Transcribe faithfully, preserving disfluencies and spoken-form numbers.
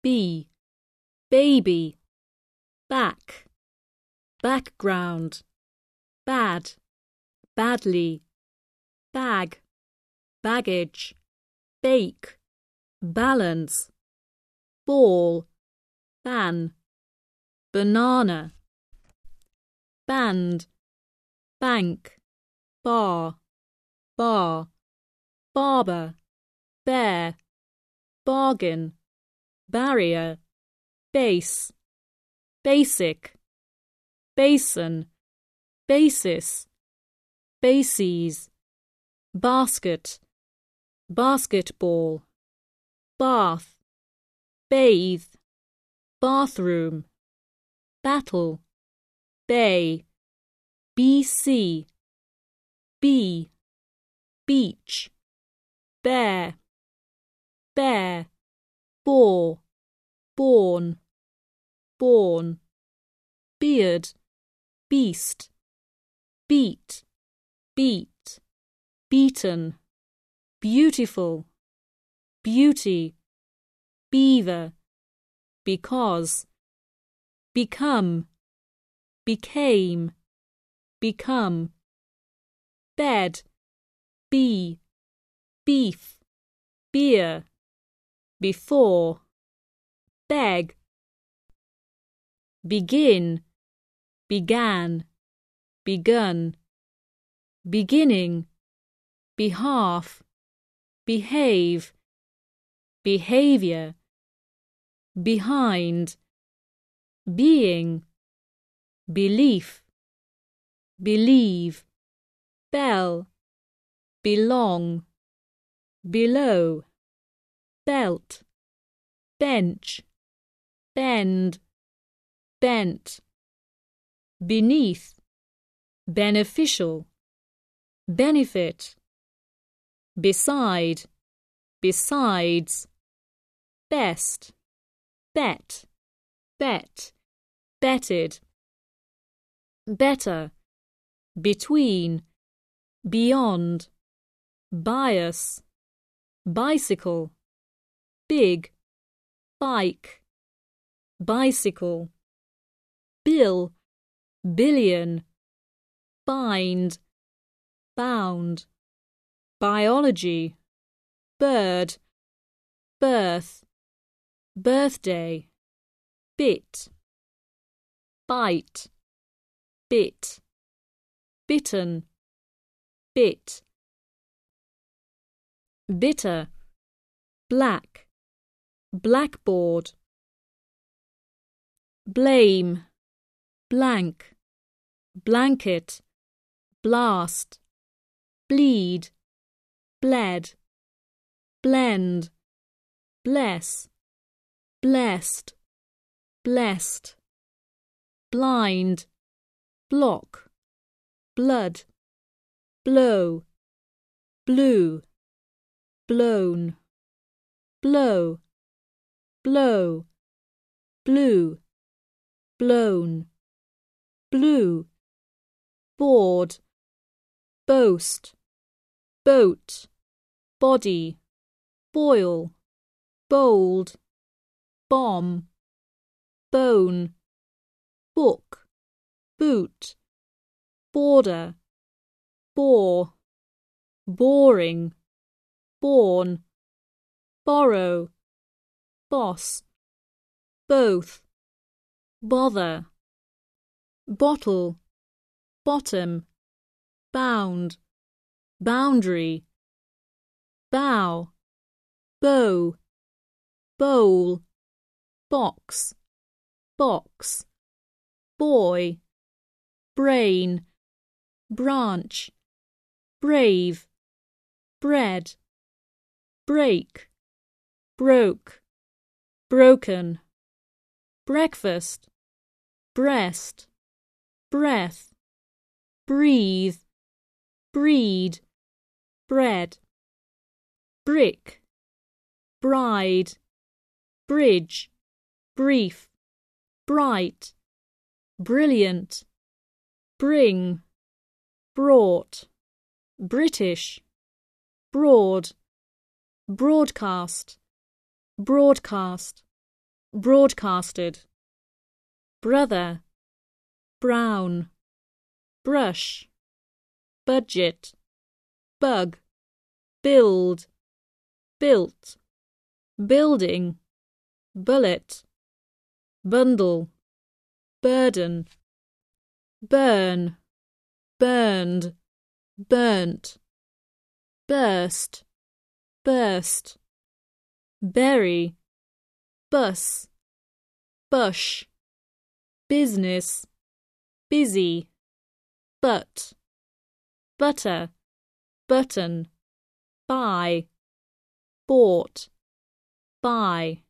B, baby, back, background, bad, badly, bag, baggage, bake, balance, ball, ban, banana, band, bank, bar, bar, barber, bear, bargain, barrier, base, basic, basin, basis, bases, basket, basketball, bath, bathe, bathroom, battle, bay, B C, B, beach, bear, bear, bore, born, born, beard, beast, beat, beat, beaten, beautiful, beauty, beaver, because, become, became, become, bed, bee, beef, beer, before, beg, begin, began, begun, beginning, behalf, behave, behavior, behind, being, belief, believe, bell, belong, below, belt, bench, bend, bent, beneath, beneficial, benefit, beside, besides, best, bet, bet, betted, better, between, beyond, bias, bicycle, big, bike, bicycle, bill, billion, bind, bound, biology, bird, birth, birthday, bit, bite, bit, bitten, bit, bitter, black, blackboard, blame, blank, blanket, blast, bleed, bled, blend, bless, blessed, blessed, blind, block, blood, blow, blue, blown, blow, blow, blue, blown, blue, board, boast, boat, body, boil, bold, bomb, bone, book, boot, border, bore, boring, born, borrow, boss, both, bother, bottle, bottom, bound, boundary, bow, bow, bowl, box, box, boy, brain, branch, brave, bread, break, broke, broken, breakfast, breast, breath, breathe, breed, bread, brick, bride, bridge, brief, bright, brilliant, bring, brought, British, broad, broadcast, broadcast, broadcasted, brother, brown, brush, budget, bug, build, built, building, bullet, bundle, burden, burn, burned, burnt, burst, burst, berry, bus, bush, business, busy, but, butter, button, buy, bought, buy.